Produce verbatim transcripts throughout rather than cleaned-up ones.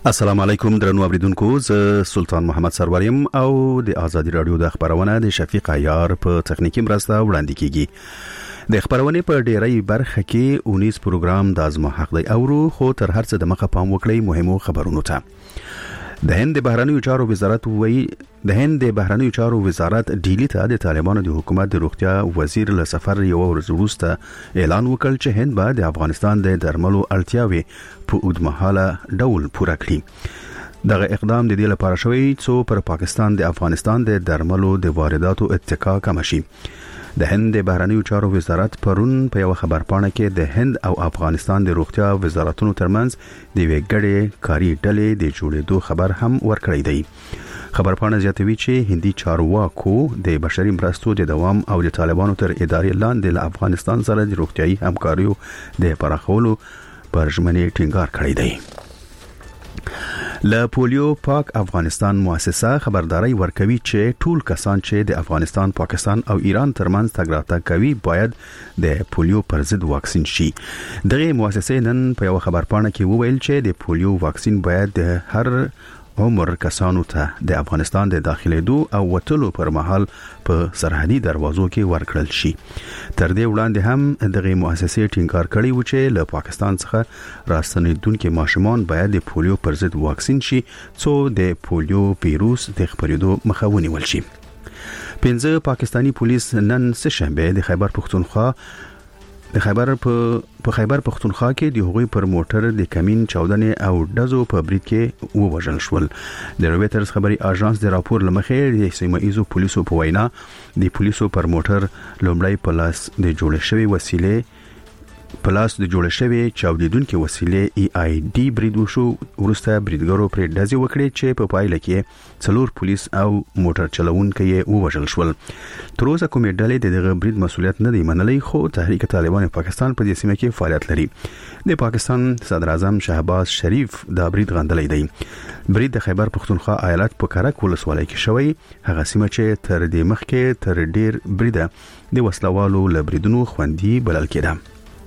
السلام علیکم درنو اوریدونکو، زه سلطان محمد سروریم او د آزادی رادیو د خبرونه د شفیق عیار په تخنیکی مرسته وړاندې کیږي. د خبرونه په ډیری برخه کې اونیس پروګرام د ازما حق دی اورو، خو تر هر څه د مخه پام وکړئ مهمو خبرونو ته. د هند بهرنیو چارو وزارت وی د هند بهرنیو چارو وزارت ډیلی ته د طالبانو د حکومت د روغتیا وزیر له سفر یو ورځ وروسته اعلان وکړ چې هند به د افغانستان د درملو اړتیاوي په اوږدمهاله ډول پوره کړي. دغه اقدام د دې لپاره شوی چې پر پاکستان د افغانستان د درملو د وارداتو اتکا کم شي. د هند بهرنیو چارو وزارت پرون په یو خبرپاڼه کې د هند او افغانستان د روغتیا وزارتونو ترمنځ د وګړي کاری ډلې د جوړېدو خبر هم ورکړی دی. خبرپاڼه زیاتوي چې هندي چارواکو د بشري مرستو د دوام او د طالبانو تر ادارې لاندې له افغانستان سره د روغتيایي همکاریو د پراخولو پر ژمنې ټینګار کړی دی. له پولیو پاک افغانستان مؤسسه خبرداري ورکوي چې ټول کسان چې د افغانستان، پاکستان او ایران ترمنځ تګ راتګ کوي باید د پولیو پر ضد واکسین شي. دغه مؤسسه نن په یو خبرپاڼه کې وویل چې د پولیو واکسین باید د هر عمر کسانو ته د افغانستان د داخليدو او وټلو پر مهال په سرحدي دروازو کې ورکړل شي. تر دې وړاندې هم دغه مؤسسه ټینګار کړی و چې له پاکستان څخه راستنیدونکو ماشومان باید د پولیو پر ضد واکسین شي څو د پولیو وایروس د خپرېدو مخه ونیول شي. پنځه پاکستانی پولیس نن سهشنبه د خیبر پختونخوا د خیبر په خیبر پختونخوا کې د هغوی پر موټر د کمین چاودنې او ډزو په برید کې ووژل شول. د رويټرز خبري اژانس د راپور لمخې د سیمه ایزو پولیسو په وینا د پولیسو پر موټر لومړی پلاس د جوړ شوی وسیلې پلاس د جوړ شوی چاودیدونکو وسیلې ای آی ډي برید وشو. ورسته بریدګرو پر ډزې وکړې چې په پایله کې څلور پولیس او موټر چلوونکي یې ووژل شول. تر اوسه کومې ډلې د دغه برید مسولیت نه دی منلی، خو تحریک طالبان پاکستان په دې سیمه کې فعالیت لري. د پاکستان صدر اعظم شهباز شریف دا برید غندلی دی. برید د خیبر پختونخوا ایالت په کرک ولسوالۍ کې شوی، هغه سیمه چې تر دې مخکې تر ډیر بریده د وسلوالو لبریدونو خوندي بلل کېده.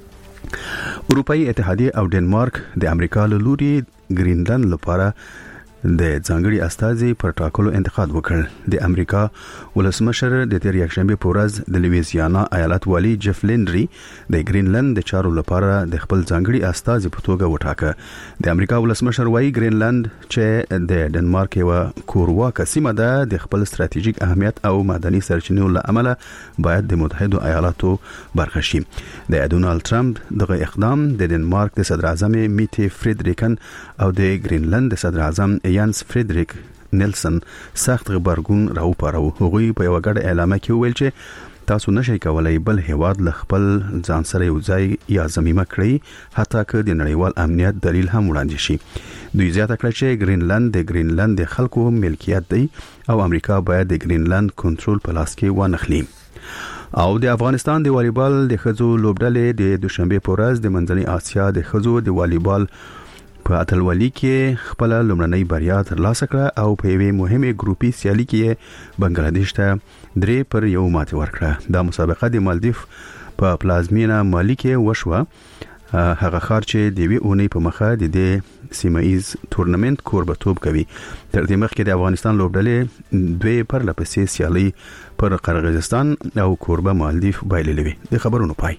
اروپאי اتحادیه او ډنمارک د امریکا له لوري ګرینلند لپاره د ځانګړي استازي پر ټاکلو انتقاد وکړ. د امریکا ولسمشر د تیر یکشنبه په ورځ د لویزیانا ایالت والی جف لینډري د ګرینلند د چارو لپاره د خپل ځانګړي استازي په توګه وټاکه. د امریکا ولسمشر وايي ګرینلند چې د ډنمارک یو کورواکه سیمه ده د خپل ستراتیژیک اهمیت او معدني سرچینو له امله باید د متحده ایالاتو برخه شي. د ډونالد ټرمپ دغه اقدام د ډنمارک د صدر اعظم میټه فریدریکن او د ګرینلند د صدر اعظم یانس فریدریک نیلسن سخت غبرګون راوپارو. هغوی په یو غړ اعلامیه کې ویل چې تاسو نشئ کولای بل هیواد له خپل ځان سره یو ځای یا ضمیمه کړئ، حتی که د نړیوال امنیت دلیل هم وړاندې شي. دوی زیاته کړه چې ګرینلند د ګرینلند د خلکو ملکیت دی او امریکا باید د ګرینلند کنټرول په لاس کې وانخلي. او د افغانستان د والیبال د خزو لوبډلې د دوشنبه په ورځ د منځنۍ اسیا د خزو د والیبال په اتلولي کې خپل لومړنۍ بریا ترلاسه کړه او په یوه مهمه ګروپي سیالي کې بنگلاديش ته درې پر یو ماتې ورکړه. دا مسابقه د مالدیف په پلازمینا مالی کې وشوه، هغه خار چې د وی اونۍ په مخه د دې سیمایز تورنمنت کوربتوب کوي. تر دې مخکې د افغانستان لوبډلې دوی پر لپسې سیالي پر قرغیزستان او کوربه مالدیف بایللې وي. د خبرونو پای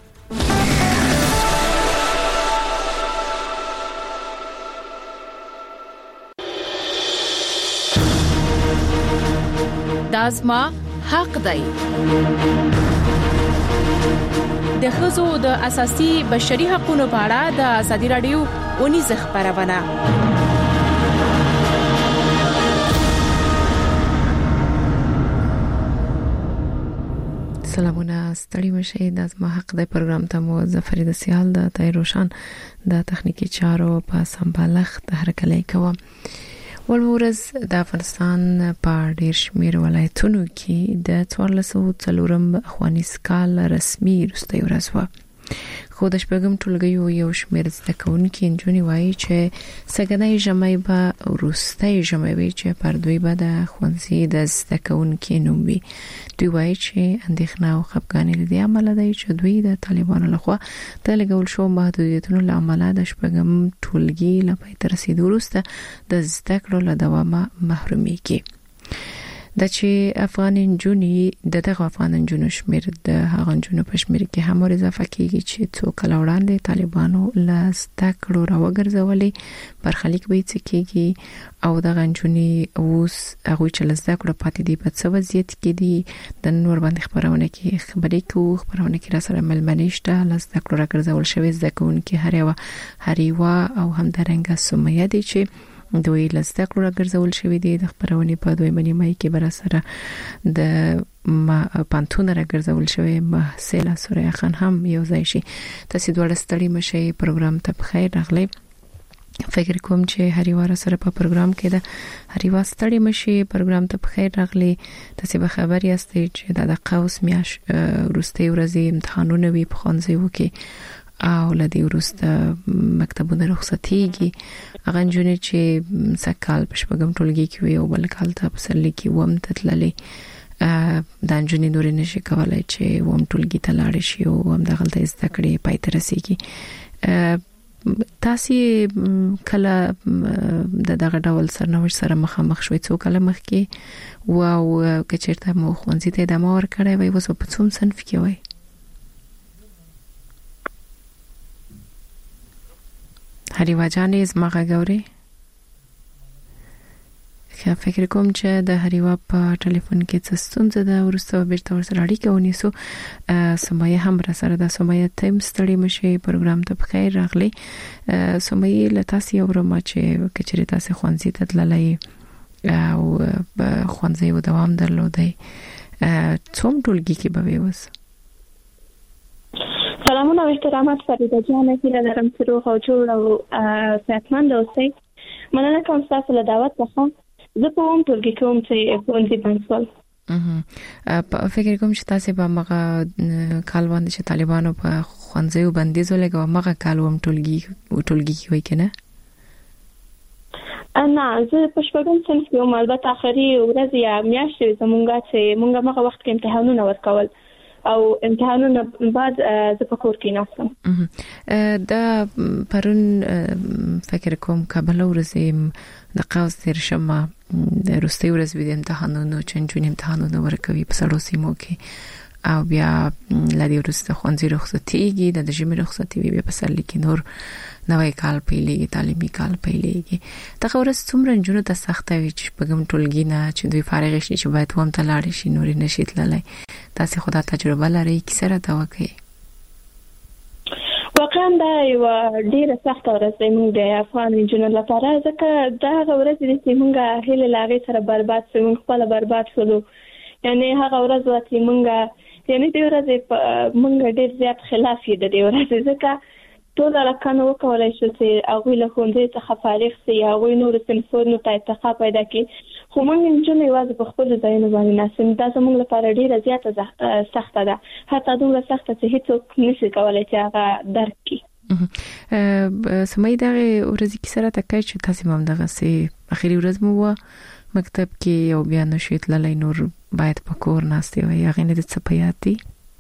دازما حق دی. د ښځو د اساسي بشري حقوقو په اړه د ازادي رادیو اونیز خبرونه. سلامونه، ستړي مشه. د ازما حق دی پروګرام ته مو ظفر د سیال د تایروشان د تخنیکی چارو په سمبالښت هرکلی کوم. ولورز د افغانستان په ډیر شمیر ولایتونو کې د څوارلس څلورم افغانیس کال رسمي رسمي ورځ و. خو د شپږم ټولګي یو شمېر زده کوونکي نجونې وایي چې سګنۍ جمعي به ورستۍ جمعي وي چې پر دوی به د خوانسي د زده کوونکي نوم وي. دوی وایي چې اندېښنه او خپګان لري عمل دی چې دوی د طالبانو لخوا د لګول شو محدودیتونو لامل د شپږم ټولګي لپاره تر رسیدو وروسته د زده کړو له دوامه محرومي کی. د چې افغان جنونی د دغه افغان جنونو شمیر د هغه جنونو په شمیر کې هم اضافه کیږي چې څو کله وړاندې طالبانو له زده کړو راوګرځولې برخلیک به څه کیږي او دغه جنونی اوس هغه چې له زده کړو پاتې دي په څه وضعیت کې دي د نور باندې خبرونه کې خبرې کوو خبرونه کې را سره ملمنيشته له زده کړو راګرځول شوی زده کوونکې هریوا هریوا او هم درنګه سمیه دي چې دوی لسته کړو راګرځول شوې دي. د خبرونې په دوی باندې مې کې بر سره د پانتون راګرځول شوی محسله سوریا خان هم یو ځای شي. تاسو دوه ستړي مشه پروګرام ته بخیر راغلی. فکر کوم چې هریوار سره په پروګرام کې د هریوا ستړي مشه پروګرام ته بخیر راغلی. تاسو به خبر یاستئ چې د قوس میاش روستي ورځي امتحانونه وي په خانزیو کې او لدی ورسته مکتبونه رخصتيږي. هغه جنې چې سکهال په شپږم ټولګي کې وي او بل کال ته په سرلی کې وم تتللې د جنې نور نشي کولای چې وم ټولګي ته لاړ شي او هم د غلطه زده کړې پای ته رسیږي. تاسو کله د دغه ډول سرنوشت سره مخامخ شوي څو کله مخ کې او کچېرته مو خوانځي ته د مور کړای وي وسو په څوم صنف کې وي؟ هریوا جانې زما غاوري خو فکر کوم چې د هریوا په ټلیفون کې څه ستونزه ده ورسته بیرته ورسره اړیکه ونیسو. سمایه هم را سره د سمایه تیم ستړي مشه پروګرام ته بخیر راغلی. سمایه لتاسي اورم چې کچری تاسو خوانځي ته تللای او خوانځي و دوام درلودای څوم ټولګي کې به ووس. سلامونه او احترامات فریده جان، هیله لرم چې روغ او جوړ او صحتمند اوسئ. مننه کوم تاسو له دعوت څخه. زه په کوم ټولګي کوم چې ښوونځي بنسول. اه فکر کوم چې تاسو به مغه کال باندې چې طالبانو په خوانځیو بندیز ولګو مغه کال وم ټولګي ټولګي کې وای کنه؟ نه زه په شپږم صنف کې وم، البته اخري ورځ یا میاشتې زمونږه چې مونږه مغه وخت کې امتحانونه ورکول او امتحانونه بعد زه په کور کې ناستم. دا پرون فکر کوم کابل ورزم د قوس تیر شمه د روستي ورځ وی د امتحانونو چنجونی امتحانونه ورکوي په سړو سیمو کې او بیا لدی ورسته خوانځي رخصتيږي د ژمي رخصتي بیا په سر لیکي نور نوې کال پیلېږي تعلیمي کال پیلېږي. دا ورځ څومره جنونو ته سخته وي چې پګم ټولګي نه چې دوی فارغ شي چې باید وم ته لاړ شي نور نشي تللی. تاسو خدای تجربه لرئ کی سره دا وکي؟ واقعا دا یو ډیره سخته ورځ دی موږ د افغان جنونو لپاره، ځکه دا ورځ دي چې موږ هیله لاغې سره برباد شو، موږ خپل برباد شولو. یعنی هغه ورځ چې موږ یعنی د ورځ موږ ډیر زیات خلاف یې د دې ورځ، ځکه ټول راکنه وکولای شو چې هغه له خوندې څخه فارغ شي، هغه نور صنفونو ته ارتقا پیدا کړي. خو موږ انجونې واځي په خپل ځایونو باندې ناسم. دا زموږ لپاره ډیره زیاته سخته ده، حتی دومره سخته چې هیڅوک نشي کولای چې هغه درک کړي. سمې دا ورځې کې سره تکای چې تاسو هم دغه سي اخیری ورځ مو مکتب کې یو بیا نشیت لای نور باید په کور ناستي وي، هغه نه د صفياتي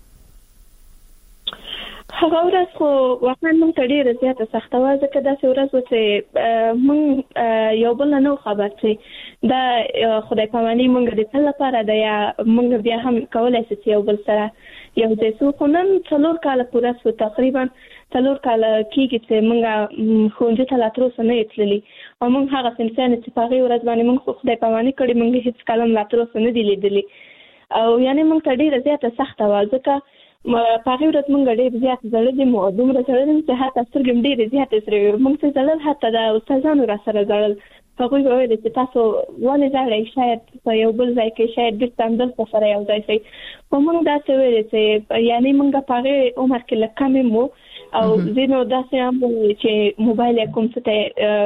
هغه ورځ خو واقعا موږ ته ډیره زیاته سخته وه، ځکه داسې ورځ و چې موږ یو بل نه نو خبر چې دا خدای پاماني موږ د تل لپاره ده یا موږ بیا هم کولای شو چې یو بل سره یو ځای شو. خو نن څلور کاله پوره شو، تقریبا څلور کاله کېږي چې موږ ښوونځي ته لا تر اوسه نه یو تللي او موږ هغه صنفیان چې په هغې ورځ باندې موږ خدای پاماني کړې موږ هېڅ کله هم لا تر اوسه نه دي لیدلي او یعنې موږ ته ډېره زیاته سخته وه، ځکه په هغې ورځ موږ ډېر زیات زړلي مو دومره زړلي چې حتی سترګې م ډېرې زیاتې سرې وې. موږ چې زړل حتی د استادانو را سره زړل، هغوی به ویل چې تاسو ولې زړئ، شاید په یو بل ځای کې شاید بېرته همدلته سره یو ځای شئ. خو موږ داسې ویلې چې یعنې موږ په هغې عمر کې لږ کم مو او ځینو داسې هم چې موبایل یې کوم څه ته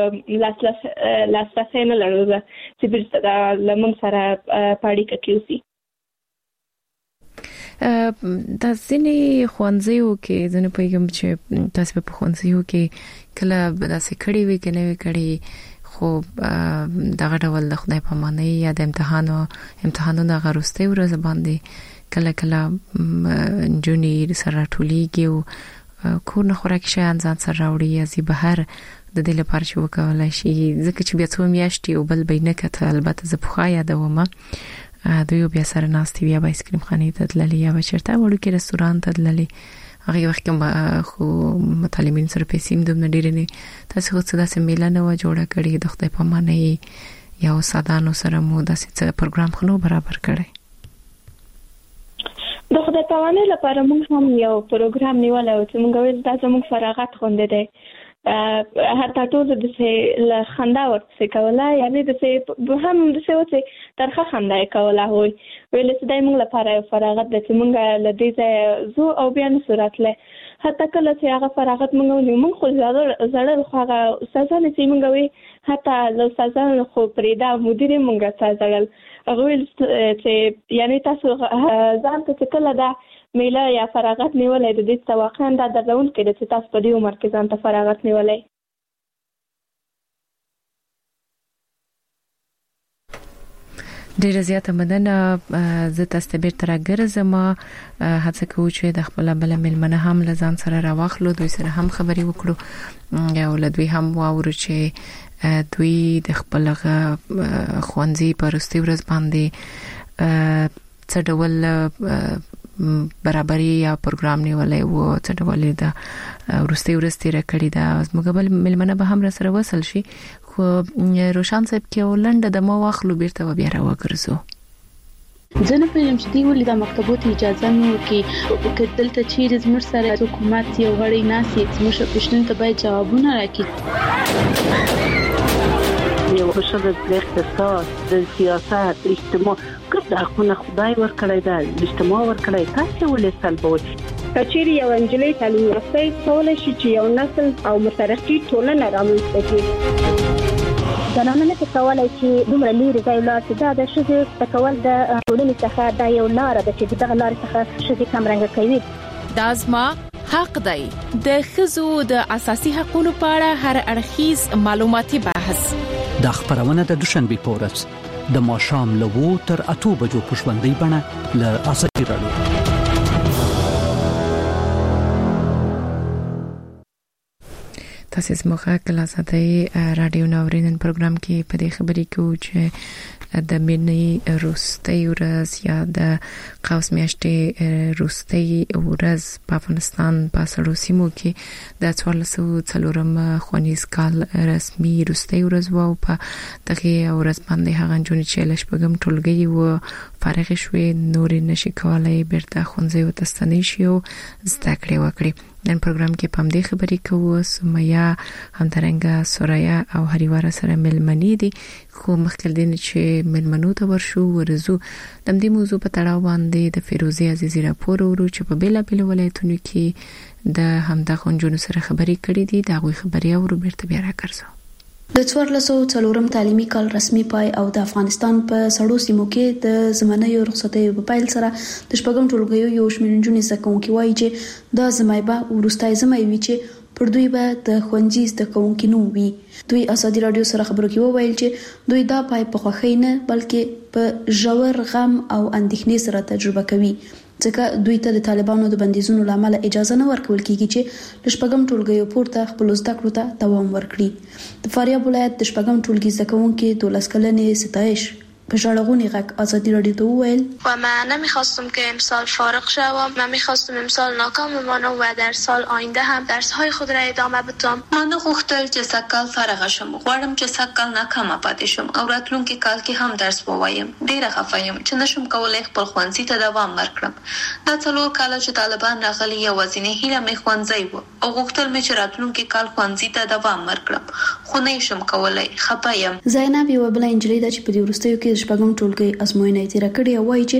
لاسرسی نه لرلو چې بېرته له موږ سره په اړیکه کې اوسي. د ځینې خوانځیو کې ځنه پیغام چې تاسو په خوانځیو کې کله داسې کړي وي کنه وي کړي خو دغه ډول د خدای په معنی یا د امتحانو امتحانونو غروسته ورځ باندې کله کله جونی سره ټولېږي او کور نه خوراک شي ځان سره راوړي ازي بهر د دې لپاره چې وکولای شي ځکه چې بیا څو میاشتې او بل بینه کته البته زه په خایا دومه دوی بیا سره ناستي بیا آیسکریم خانه ته تللی یا چرته وړو کې رستوران ته تللی هغه وخت کې خو متعلمین سره پیسې دوم ډیر نه تاسو خو څه داسې میله نه و جوړه کړی د خدای په معنی یا سادانو سره مو داسې پروګرام خنو برابر کړی د خدای په معنی لپاره موږ هم یو پروګرام نیولای او چې موږ ویل دا زموږ فراغت خوندې دی حتی ټول د څه ل خندا ورته کولای یعنی د څه هم د څه وڅ ترخه خندا کولای وي ویل چې دای موږ لپاره فراغت د چې موږ ل دې زو او بیا نه صورت له حتی کله چې هغه فراغت موږ ولې موږ خو زړه زړه خو هغه استادانه چې موږ وي حتی له استادانو خو پرېدا مدیر موږ سازل هغه ویل چې یعنی تاسو ځان ته کله دا میله یا فراغت نیولای د دې تواخان دا درون کې چې تاسو په دې عمر کې ځان ته فراغت نیولای ډیره زیاته مننه زه تاسو ته بیرته راګرځم هڅه کوم چې د خپل بل ملمنه هم لزان سره راوخلو دوی سره هم خبري وکړو یا ولدوی هم واورو چې دوی د خپل خوانزي پرستی ورځ باندې څه ډول برابرۍ یا پروګرام نیولای وو څه ډول دا ورستي ورستي راکړی دا زموږ بل ملمنه به هم سره وصل شي خو روشان صاحب کې ولنډ د مو واخلو بیرته بیا راوګرځو زه نه پوهیږم چې دی ولې د مکتبونو اجازه نه ورکړي که دلته چیرې زموږ سره حکومت یو غړی ناسي زموږ پښتون ته باید جوابونه راکړي یو بشر د اقتصاد د سیاست اجتماع کله خو خدای ورکړی دا اجتماع ورکړی تاسو ولې سلبوي کچېری یو انجلۍ تعلیم یافته کولای شي چې یو نسل او مترقي ټولنه رامنځته کړي زنانه نه کولای شي دومره لري ځای لا چې دا د شذ تکول د ټولنې څخه دا یو لار ده چې دغه لار څخه شذ کم رنګ کوي دازما حق دی د خزو د اساسي حقوقو په اړه هر اړخیز معلوماتي بحث د خبرونه د دوشنبه په ورځ د ماښام له وو تر اته بجو په ژوندۍ بڼه له اساسي راډیو تاسو زموږه کلاساتې رادیو ناورین پروګرام کې په دې خبرې کې چې د مینې روستي ورځ یا د قوس میاشتې روستي ورځ په افغانستان په سړو سیمو کې د څوارلسو څلورم خونیز کال رسمي روستي ورځ وو په دغه ورځ باندې هغه جون چې لشپګم ټولګي وو فارغ شوې نور نشي کولای بیرته خونځي او تستنی شي او زده کړې وکړي نن پروګرام کې پام دې خبرې کوو سمیا همدارنګه سوریا او هریوار سره ملمنې دي خو مخکې دین چې ملمنو ته ورشو ورزو د دې موضوع په تړاو باندې د فیروزي عزیزی راپور ورو چې په بیلا بیل ولایتونو کې د همدا خونجونو سره خبرې کړې دي دا غوي خبري او بیرته بیا راکړسو د څوارلسو څلورم تعلیمي کال رسمي پای او د افغانستان په سړو سیمو کې د زمانه رخصتۍ په پایل سره د شپږم ټولګیو یو شمېر نجونې زکونکي وایي چې دا زمایبه ورستای زمای وی چې پر دوی به د خوندي زده کوونکي نو وي دوی ازادي رادیو سره خبرو کې وویل چې دوی دا پای په خوښۍ نه بلکې په ژور غم او اندېښنې سره تجربه کوي ځکه دوی ته د طالبانو د بندیزونو لامل اجازه نه ورکول کیږي چې د شپږم ټولګیو پورته خپل زده کړو ته دوام ورکړي د فاریاب ولایت د شپږم ټولګي زده کوونکي دولس کلنې ستایش به ژړغونی غږ ازادي رادیو ته وویل و من نمیخواستم که امسال فارغ شوم من میخواستم امسال ناکام بمانم و در سال آینده هم درس‌های خود را ادامه بدم من غوښتل چې سکل فارغ شم غواړم چې سکل ناکام پاتې شم او راتلونکي کال کې هم درس ووایم ډیره خفه یم چې نشم کولای خپل ښوونځي ته دوام ورکړم دا څلور کاله چې طالبان راغلي یوازینی هیله مې ښوونځی و او غوښتل مې چې راتلونکي کال ښوونځي ته دوام ورکړم خو نه شم کولای خفه یم زینب یو بل انجلۍ د چې په دې ورستیو کې شپږم ټولګي ازموینه تیر کړې او وایي چې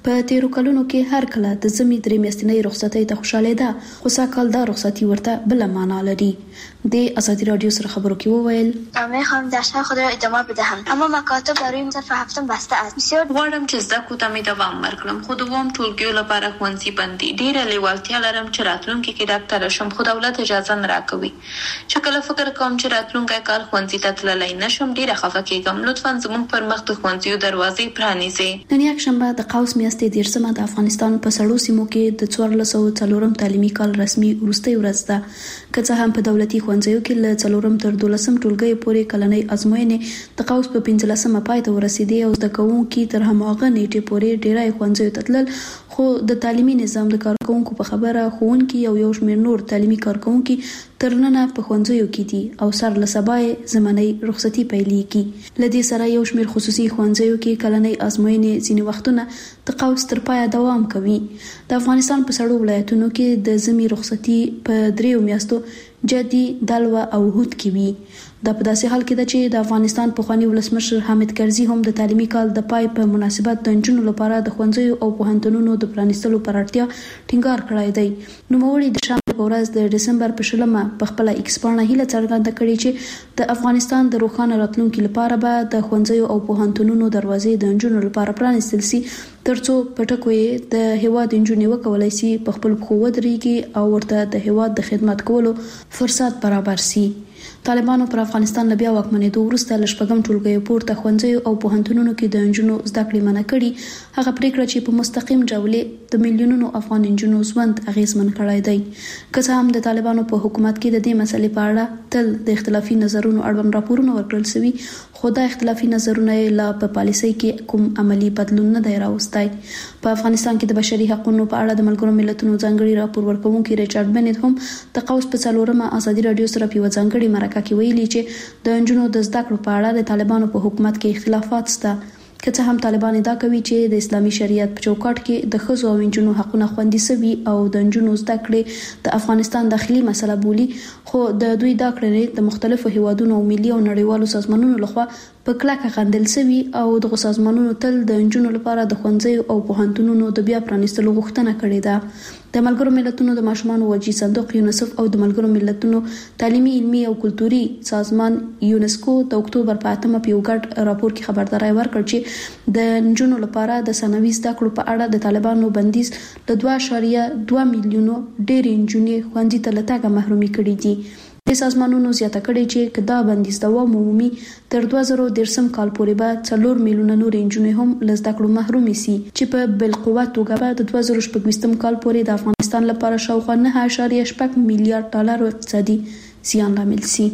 په تیرو کلونو کې هر کله د زمي درې میاشتنۍ رخصتۍ ته خوشاله ده خو ساکال دا رخصتي ورته بل معنا لري. د ازادي رادیو سره خبرو کې وویل من میخوام درس‌های خود را ادامه بدهم اما مکاتب برای صرف هفتم بسته است. بسیار غواړم چې زده کړو ته مې دوام ورکړم خو د دوام ټولګیو لپاره ښوونځي بند دي. ډېره لیوالتیا لرم چې راتلونکي کې ډاکټره شم خو دولت اجازه نه راکوي. چې کله فکر کوم چې راتلونکی کال ښوونځي ته تللی نشم ډېره خفه کېږم. لطفا زموږ پر مخ د ښوونځیو دروازې پرانیزئ. نن یک شنبه د قوس میاشتې دیرشمه د افغانستان په سړو سیمو کې د څوارلس سوه څلورم تعلیمي کال رسمي وروستۍ ورځ ده. که څه هم په دولتي ښوونځیو کې له څلورم تر دولسم ټولګي پورې کلنۍ ازموینې د قوس په پنځلسمه پای ته ورسېدې او زده کوونکي تر هماغه نیټې پورې ډېری ښوونځیو ته تلل خو د تعلیمي نظام د کارکونکو په خبره ښوونکي او یو شمېر نور تعلیمي کارکونکي تر ننه په ښوونځیو کې دي او سر له سبا یې زمنۍ رخصتي پیلېږي. له دې سره یو شمېر خصوصي ښوونځیو کې کلنۍ ازموینې ځینې وختونه د قوس تر پایه دوام کوي. د افغانستان په سړو ولایتونو کې د زمي رخصتي په دریو میاشتو جدي دلوه او هود کې وي. دا په داسې حال کې ده چې د افغانستان پخوانی ولسمشر حامد کرزي هم د تعلیمي کال د پای په مناسبت د نجونو لپاره د ښوونځیو او پوهنتونونو د پرانیستلو پر اړتیا ټینګار کړی دی. نوموړي د شنبه په ورځ د ډسمبر په شلمه په خپل ایکس پاڼه هیله څرګنده کړې چې د افغانستان د روښانه راتلونکي لپاره به د ښوونځیو او پوهنتونونو دروازې د نجونو لپاره پرانیستل شي ترڅو پټکو یې د هیواد نجونې وکولای شي په خپل پښو ودرېږي او ورته د هیواد د خدمت کولو فرصت برابر شي. طالبانو پر افغانستان له بیا واکمنېدو وروسته له شپږم ټولګیو پورته ښوونځیو او پوهنتونونو کې د نجونو زده کړې منع کړي. هغه پریکړه چې په مستقیم ډول د میلیونونو افغان نجونو ژوند اغیزمن کړی دی. که څه هم د طالبانو په حکومت کې د دې مسلې په اړه تل د اختلافي نظرونو اړوند راپورونه ورکړل شوي خو دا اختلافي نظرونه لا په پالیسۍ کې کوم عملی بدلون نه دی راوستی. په افغانستان کې د بشري حقوقو په اړه د ملګرو ملتونو ځانګړي راپور ورکوونکي ریچارډ بنت هم د قوس په څلورمه ازادي رادیو سره په ځانګړي مرکه کې ویلي چې د نجونو د زده کړو په اړه د طالبانو په حکومت کې اختلافات شته. که څه هم طالبان ادعا کوي چې د اسلامي شریعت په چوکاټ کې د ښځو او نجونو حقونه خوندي شوي او د نجونو زده کړې د افغانستان داخلي مسله بولي خو د دوی دا کړنې د مختلفو هیوادونو او ملي او نړیوالو سازمانونو لخوا په کلکه غندل شوي او دغه سازمانونو تل د نجونو لپاره د ښوونځیو او پوهنتونونو د بیا پرانیستلو غوښتنه کړې ده. د ملګرو ملتونو د ماشومانو وجهي صندوق یونیسف او د ملګرو ملتونو تعلیمي علمي او کلتوري سازمان یونسکو د اکتوبر په اتمه په یو ګډ راپور کې خبرداري ورکړه چې د نجونو لپاره د ثانوي زده کړو په اړه د طالبانو بندیز له دوه اعشاریه دوه میلیونو ډېرې نجونې ښوونځي ته له تګه محرومي کړي دي. د سازمانونو زیاته کړي چې کدا بندیز دوام عمومي تر دوه زره دیرشم کال پورې به څلور میلیونه نور نجونې هم له زده کړو محرومي سي چې په بالقوه توګه به د دوه زره شپږویشتم کال پورې د افغانستان لپاره شاوخوا نه اعشاریه شپږ میلیارډ ډالر اقتصادي زیان لامل سي.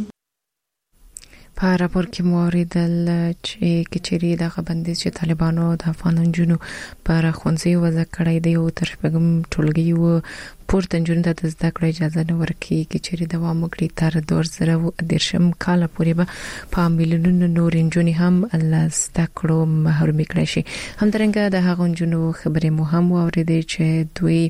په راپور کې موریدل چې کچېری د بندیز چې طالبانو د افغان نجونو پر ښوونځي وضع کړی دی او تر شپږم ټولګي و پورته نجونو ته د زده کړې اجازه نه ورکړي. کچېری دوام وکړي تر دوه زره دیرشم کال پورې به په میلیونونو نور نجونې هم له زده کړو محرومې کړي شي. همدارنګه د هغو نجونو خبرې مو هم واورېدې چې دوی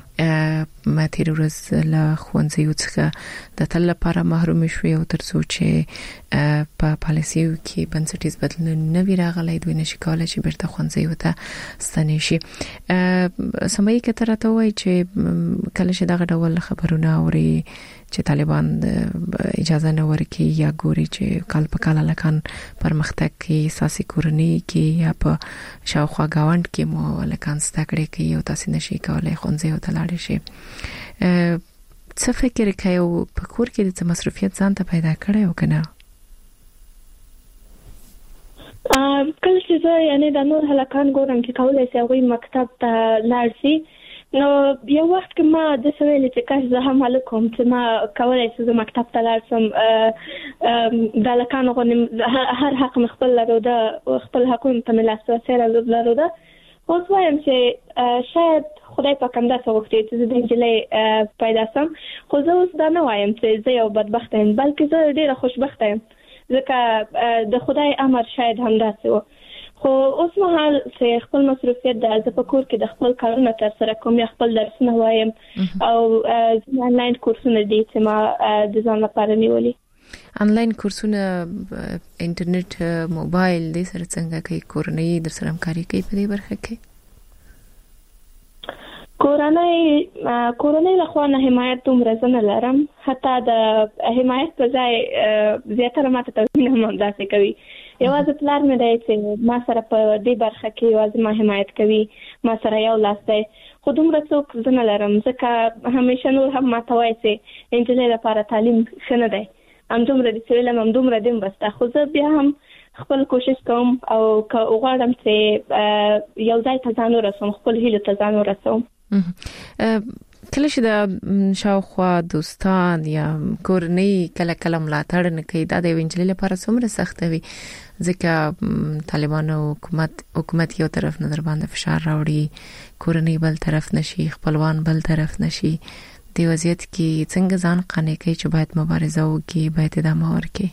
ما تیر ورځ له ښوونځیو څخه د تل لپاره محروم شوي او تر څو چې په پالیسیو کې بنسټیز بدلون نه وي راغلی دوی نشي کولای چې بیرته ښوونځیو ته ستنې شي. سمایي که ته راته وایي چې کله چې دغه ډول خبرونه اوري چې طالبان اجازه نه ورکړي یا ګوري چې کال په کال لکان پرمختګ کې ساسي کورنۍ کې یا په شاوخوا گاوند کې مو لکان زده کړې کوي او تاسو نشي کولای ښوونځیو ته لاړ شي. څه فکر کوي او په کور کې د مصروفیت ځان ته پیدا کړی او کنه؟ کله چې زه یعنی د نور هلکان ګورم چې کولای شي هغوی مکتب ته لاړ شي نو یو وخت کې ما د سویل چې کاش زه هم هلکم چې ما کولای شم زه مکتب ته لاړ شم د هلکانو غوندې هر حق مې خپل لرو خپل حقونو ته مې لاسرسی لرو. اوس وایم چې شاید خدای پاک همداسې غوښتي چې زه د نجلۍ پیدا شم خو زه اوس دا نه وایم چې زه یو بدبخته یم بلکې زه ډېره خوشبخته یم ځکه د خدای امر شاید همداسې و. خو اوس مهال چې خپل مصروفیت د زه په کور کې د خپل کارونه ترسره کوم یا خپل درسونه وایم او آنلاین کورسونه دي چې ما د ځان لپاره نیولي. آنلاین کورسونه انټرنیټ موبایل د سره څنګه کوي کورنۍ در سره همکاري کوي په دې برخه کې؟ کورنۍ کورنۍ له خوا نه حمایت دومره زه نه لرم، حتی د حمایت په ځای زیاتره ماته توهین هم همداسې کوي. یوازې پلار مې دی چې ما سره په دې برخه کې یوازې ما حمایت کوي، ما سره یو لاس دی، خو دومره څوک زه نه لرم، ځکه همیشه نور هم ماته وایي چې انجلۍ لپاره تعلیم ښه نه دی، همدومره دې چې علم همدومره دې بسته. خو زه بیا هم خپل کوشش کوم او که غواړم چې یو ځای ته ځان ورسوم، خپل هیلو ته ځان ورسوم. کله چې د شاوخوا دوستان یا کورنۍ کله کله ملاتړ نه کوي، دا د وینجلې لپاره څومره سخت وي، ځکه طالبانو حکومت حکومت یو طرف نه در باندې فشار راوړي، کورنۍ بل طرف نشي، خپلوان بل طرف نشي. د وضعیت کې څنګه ځان قانع کوي چې باید مبارزه وکړي، باید ادامه ورکړي؟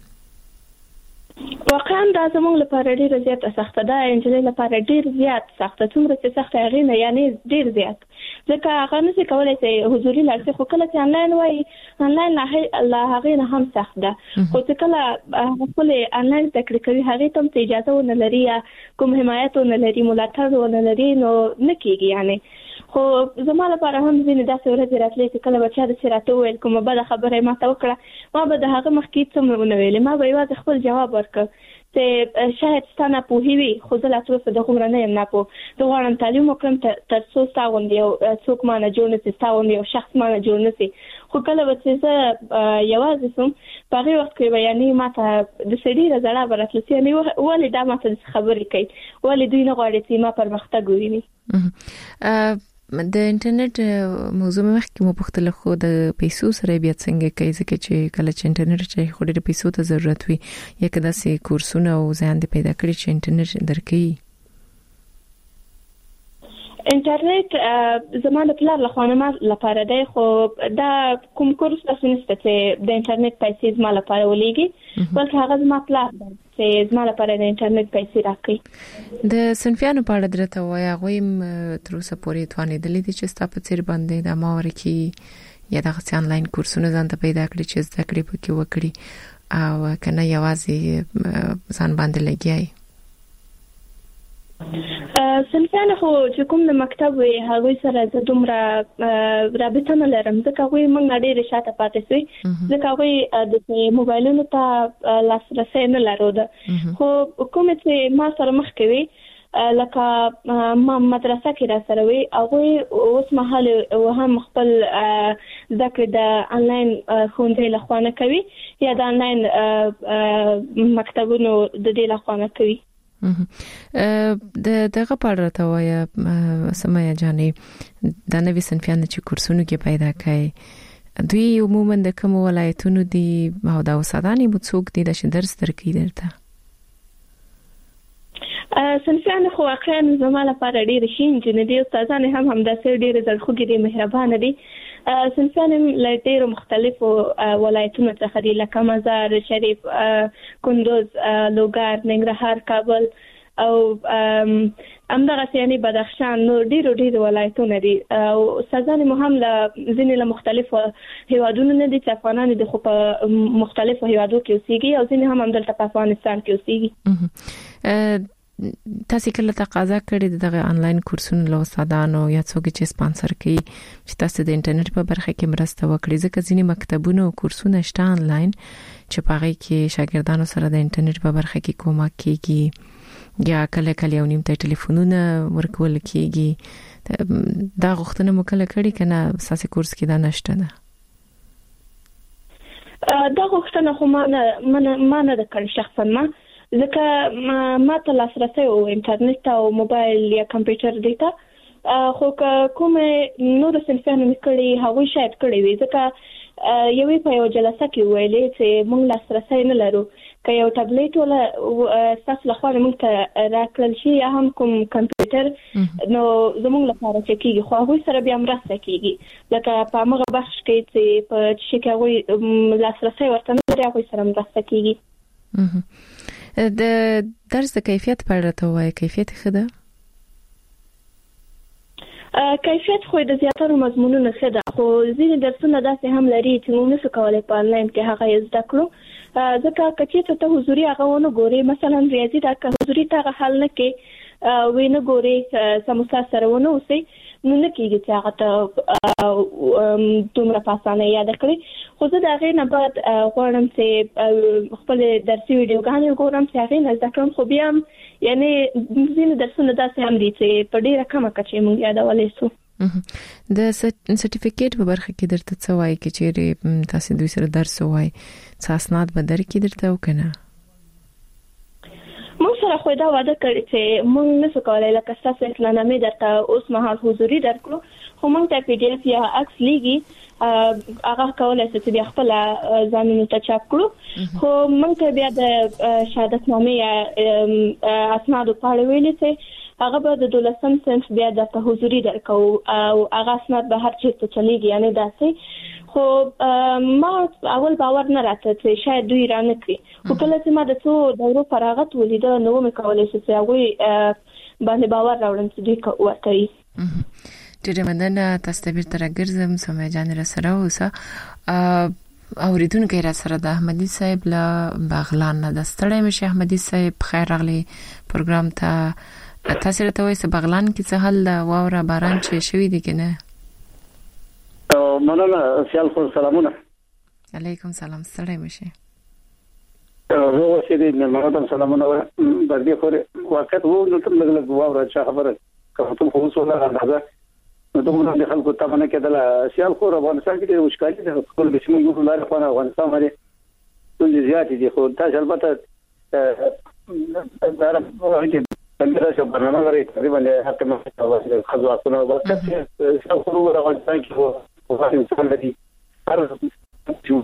واقعا دا زموږ لپاره ډیر زیات سخت ده، انجلۍ لپاره ډیر زیات سخت، څومره چې سخت هغه نه یعنی ډیر زیات، ځکه هغه نشي کولای چې حضوري لارښود خو کله چې انلاین وای انلاین لا هغه نه هم سخت ده، خو چې کله خپل انلاین تکړه کوي هغه ته اجازه ونه لري یا کوم حمایت ونه لري، ملاتړ ونه لري، نو نکېږي. یعنی خو زما لپاره هم ځینې داسې ورځې راتلې چې کله بچا د سراته ویل کومه بده خبره ما ته وکړه، ما به د هغه مخکې څه ونه ویلې، ما به یوازې خپل جواب ورکړ چې شاید ستانه پوهی وي، خو زه لا څه د عمر نه یم نه پوه، د غواړم تعلیم وکړم تر څو تاوند یو څوک ما نه جوړ نشي، تاوند یو شخص ما نه جوړ نشي. خو کله چې زه یوازې سم په هغه وخت کې بیانې ما ته د سړي رضا براتل سي، یعنی ولې دا ما ته خبرې کوي، ولې دوی نه غواړي چې ما پرمختګ وویني. د انټرنیټ موضوع مخکې مو پوښتل خو د پیسو سره بیا څنګه کوي، ځکه چې کله چې انټرنیټ چې خو ډېر پیسو ته ضرورت وي، یا کدا سي کورسونه او ځان دې پیدا کړی چې انټرنیټ درکې؟ انټرنیټ زموږ د پلار له خوا نه لپاره دی، خو دا کوم کورس تاسو نشته چې د انټرنیټ پیسې زما لپاره ولېږي، بلکې هغه زما پلار دی چې زما لپاره د انټرنیټ پیسې راکړي. د صنفیانو په اړه درته وایي هغوی هم تر اوسه پورې توانېدلي دي چې ستا په څېر باندې د ما ورکړي یا دغسې انلاین کورسونه ځان ته پیدا کړي چې زده کړې پکې وکړي، او که نه یوازې ځان باندې لګیا یې؟ صنفیان خو چې کوم د مکتب وي هغوی سره زه دومره رابطه نه لرم، ځکه هغوی موږ ډېرې شاته پاتې سوي، ځکه هغوی د موبایلونو ته لاسرسی نه لرو ده. خو کومې چې ما سره مخ کوي لکه ما مدرسه کې را سره وي، هغوی اوس مهال هم خپل زده کړې د انلاین ښوونځي له خوا نه کوي یا د انلاین مکتبونو د دې له خوا نه کوي. د دغه په اړه راته وایه سمایه جانې، د نوي صنفیانو چې کورسونو کې پیدا کوي دوی عموما د کوم ولایتونو دي او د استادانو مو څوک دي چې درس درکوي درته؟ صنفیان خو واقعا زما لپاره ډېر ښه انجنیر دي، استادان هم همداسې ډېر زړخوږي دي، مهربانه دي. صنفیان له ډېرو مختلفو ولایتونو څخه دي، لکه مزار شریف، کندوز، لوګر، ننګرهار، کابل او همدغسې یعنی بدخشان، نور ډېرو ډېرو ولایتونه دي. او استادان مو هم له ځینې له مختلفو هیوادونو نه دي چې افغانان دي، خو په مختلفو هیوادو کې اوسېږي، او ځینې هم همدلته په افغانستان کې اوسېږي. تاسو کله تقاضا کړې دغه انلاین کورسونو له استادانو یا څوک چې سپانسر کوي چې تاسو د انټرنیټ په برخه کې مرسته وکړي؟ ځکه ځینې مکتبونه او کورسونه شته انلاین چې په هغه کې شاګردانو سره د انټرنیټ په برخه کې کومک کیږي، یا کله کله یو نیم ته ټلیفونونه ورکول کیږي. دا غوښتنه مو کله کړې کنه اساسي کورس کې دا نشته ده؟ دا غوښتنه خو ما نه ما نه د کړې شخصا، ما ځکه ما ته لاسرسی و انټرنیټ او موبایل یا کمپیوټر دی ته، خو کوم نور صنفیانو مې کړي هغوی شاید کړي وي، ځکه یوې په یو جلسه کې ویلې چې موږ لاسرسی نه لرو، که یو ټابلیټ ولا ستاسو لخوا موږ ته راکړل شي یا هم کوم کمپیوټر، نو زموږ لپاره چې کېږي، خو هغوی سره بیا مرسته کېږي، لکه په همغه بخش کې چې په شي کې هغوی لاسرسی ورته نه لري، هغوی سره مرسته کېږي. د درس د کیفیت په اړه ته وایي، کیفیت ښه ده؟ کیفیت خو د زیاتره مضمونونو ښه ده، خو ځینې درسونه داسې هم لري چې موږ نشو کولی په انلاین کې هغه یې زده کړو، ځکه که چېرته ته حضوري هغه ونه ګورې، مثلا ریاضي ده، که حضوري ته هغه حل نه کې وی نه ګورې، سم استاد سره ونه اوسئ، نو نه کېږي چې هغه ته دومره پاسانه یاد کړی. خو زه د هغې نه بعد غواړم چې خپل درسي ویډیوګانې وګورم چې هغې نه زده کړم. خو بیا هم یعنې ځینې درسونه داسې هم دي چې په ډېره کمه کچه موږ یادولی سو. د سرټیفیکیټ په برخه کې درته څه وایي چې چیرې تاسو دوی سره درس وایي څه اسناد به درکې درته وکنه؟ موږ سره خو دا وعده کړې چې موږ نشو کولای لکه ستاسو اطلاعنامې درته اوس مهال حضوري درکړو، خو موږ ته پی ډی اف یا عکس لیږي هغه کولای شي چې بیا خپل ځانونو ته چاپ کړو. خو موږ ته بیا د شهادتنامې یا اسناد په اړه ویلي چې هغه به د دولسم صنف بیا د حضوري درکو او هغه اسناد به هر چیرته چلیږي. یعنی داسې خو ما اول باور نه راته چې شاید دوی را نه کړي. خو کله چې ما د څو دورو فراغت ولیده نو مې کولای شي چې هغه باندې باور راوړم چې دوی کوي. ډېر مننه. تاسو ته بیرته راګرځم. سمه جان را سره اوسه. اوریدونکو را سره د احمدي صاحب له بغلان نه د ستړی مشه. احمدي صاحب خیر راغلی پروګرام ته. تاسو راته وایئ چې بغلان کې څه حال ده؟ واوره باران چې شوی دی کنه؟ مننه. سیال خو سلامونه. علیکم سلام. ستړی مشه. زه اوسې دې ملمنو سلامونه باندې خو وخت وو نو تم لګ لګ واوره چې خبره کوم خو وسوله راځه نو دومره د خلکو ته باندې کېدل. سیال خو افغانستان کې د وشکالي د خپل بسمه یو لار خو افغانستان باندې ټول زیات دي. خو تاسو البته دا راځي څنګه چې برنامه لري تقریبا هغه مخه تاسو خزواتونه ورکړئ. څو خو افغانستان کې هو هغه انسان لري هر څه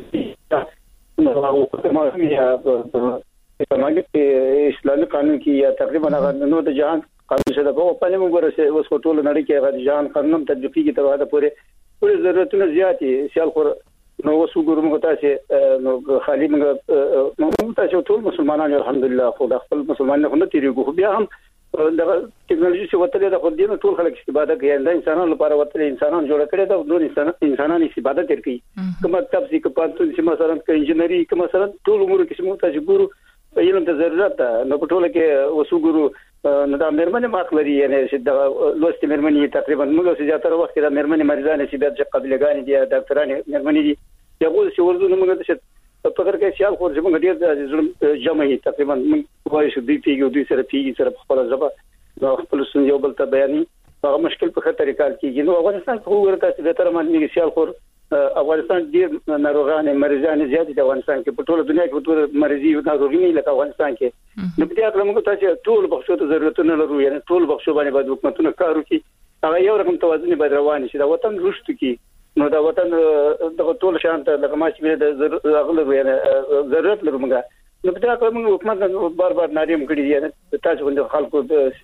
نو هغه په ماهي یا په ماګه اسلامي قانون کې یا تقریبا هغه نو د جهان قانون شته په په موږ ورسې اوس ټول نړۍ کې هغه جهان قانون تطبیقي کې تر واده پورې پورې ضرورتونه زیاتې سیال خور نو وسو ګورم تاسو نو خالي موږ تاسو ټول مسلمانان الحمدلله خو د خپل مسلمانانو نه تیریږو. خو بیا هم د ټکنالوژي څخه وتلې د خو دینه ټول خلک استفاده کوي. د انسانانو لپاره وتلې انسانان جوړ کړي دا نور انسانان استفاده کوي. کومه تفسیر کې پاتون چې مثلا ک انجنیری کې مثلا ټول امور کې سمو تاسو ګورو علم ته ضرورت ده. نو په ټول کې وسو ګورو نو دا مرمنه ماخلري یعنی چې د لوست مرمنه تقریبا موږ چې زیاتره وخت د مرمنه مریضان چې د قبلګان دي ډاکټران مرمنه دي یو څه ورزونه موږ ته په فکر کې سیال خو چې موږ ډیر جمعي تقریبا موږ وایو چې دوی پیګو دوی سره پیګي سره خپل ځبا نو خپل سن یو بل ته بیانې هغه مشکل په خطر کال کېږي. نو افغانستان خو ورته چې به تر باندې سیال خو افغانستان ډیر ناروغان مریضان زیات دي. افغانستان کې په ټول دنیا کې ټول مریضي ناروغي نه لکه افغانستان کې. نو په دې اړه موږ تاسو ټول بخښو ته ضرورتونه لرو. یعنی ټول بخښو باندې باید حکومتونه کار وکړي. هغه یو رقم توازن باید روان شي. دا وطن رښتو کې نو دا وطن د ټول شانت لکه ما چې د اغلب یعنی ضرورت لرو موږ. نو په دې اړه موږ حکومت بار بار ناریم کړی دي. تاسو باندې خلکو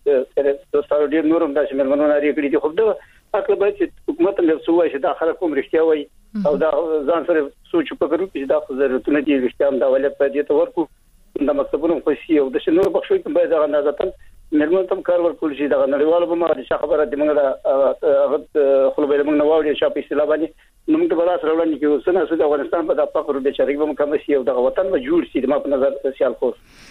سره ډیر نورم تاسو مېرمنو ناری کړی دي. خو دا اکل باید چې حکومت له سوای چې دا خلک کوم رښتیا وایي او دا ځان سره سوچ وکړي چې دا ضرورتونه دي رښتیا هم دا ولې په دې ته ورکو د مکتبونو خوشي او د شنو بخښو کې باید دا اندازه مېرمنو تم کار ورکول شي. دا نړیوالو به ما د خبره د موږ هغه خپل به موږ نو واوري چې په اصطلاح باندې نو موږ به راس راوړل کې وسنه سود افغانستان په د فقر به شریک به کوم شي او د وطن به جوړ شي. د ما په نظر سیال خو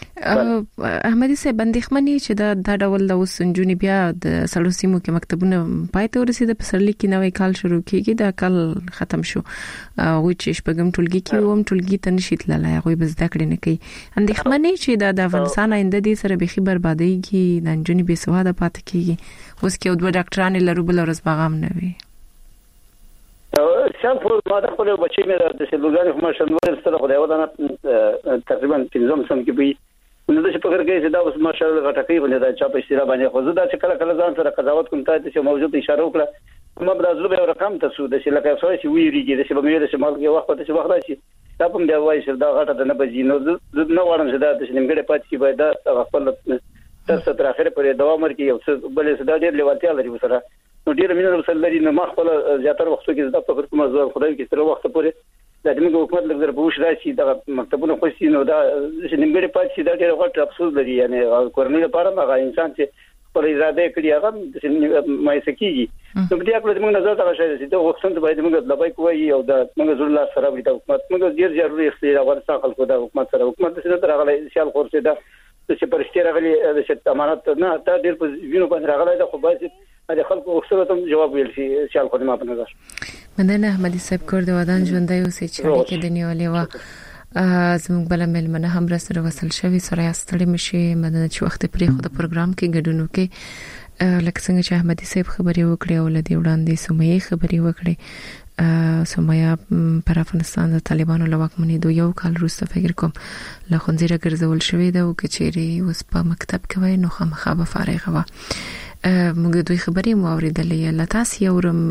احمدي صاحب بندخمنی چې دا د ډول د وسنجونی بیا د سلوسیمو کې مکتبونه پای ته ورسید. په سرلی کې نوې کال شروع کیږي. دا کال ختم شو او چې شپږم ټولګي کې ووم ټولګي ته نشي تللای. هغه به زده کړې نه کوي. اندخمنی چې دا د افغانستان آینده دي سره به خبر بادایږي. ننجونی به سواده پات کیږي. اوس کې دوه ډاکټران لرو بل ورځ باغام نه وي. شان په ماده خو له بچی مې د سلوګان په ماشنوال سره خو دا ودانه تقریبا پنځم سم کې وي. نو د څه په کړه کې چې دا اوس ماشاءالله غټکی باندې دا چا په استرا باندې خو زه دا چې کله کله ځان سره قضاوت کوم ته چې موجود اشاره وکړه کومه برازلو به رقم تاسو د چې لکه څه چې ویریږي د چې به مې د شمال کې وخت ته وخت راشي دا په بیا وایي چې دا غټه د نه بځي. نو زه نو وایم چې دا د نیمګړې پات کې باید دا خپل تر څو تر اخره پورې دوام ورکړي او څه بلې صدا ډېر لیوالتیا لري وسره. نو ډېر مینه وسل لري. نو ما خپل زیاتره وختو کې زده په کومه ځای خدای کې تر وخت پورې د دې موږ حکومت لږ دربوش راشي دا مکتبونه خوشي. نو دا چې نیمګړې پات شي دا ډېر غټ افسوس لري. یعنی کورنۍ لپاره هغه انسان چې پر اراده کړی هغه مې سکیږي. نو په دې اړه موږ نظر ته راشي چې دا وخت ته باید موږ لبای کوی او دا موږ زړه لا سره وي. دا حکومت موږ ډېر ضروري اختیار افغانستان خلکو دا حکومت سره حکومت څخه تر هغه سیال خورسه دا چې پرشتي راغلي د امانت نه تا ډېر په وینو باندې راغلی دا خو باید د خلکو اکثر ته جواب ویل شي چې خو ما په نظر مننه احمدي صاحب کور د ودان ژوندۍ اوسې چې اړیکې د نیولې و زموږ بل ملمنه هم را سره وصل شوی سره ستړي مشي مدنه چې وخت پرې خو د پروګرام کې ګډون وکړي لکه څنګه چې احمدي صاحب خبري وکړي او لدی وړاندې سمې خبري وکړي سمیا پر افغانستان د طالبانو له واکمنۍ دوه یو کال وروسته فکر کوم له خنزیره ګرځول شوې ده او کچېری اوس په مکتب کې وای نو خامخا به فارغه و موږ دوی خبري مو اوریدلې لته سیورم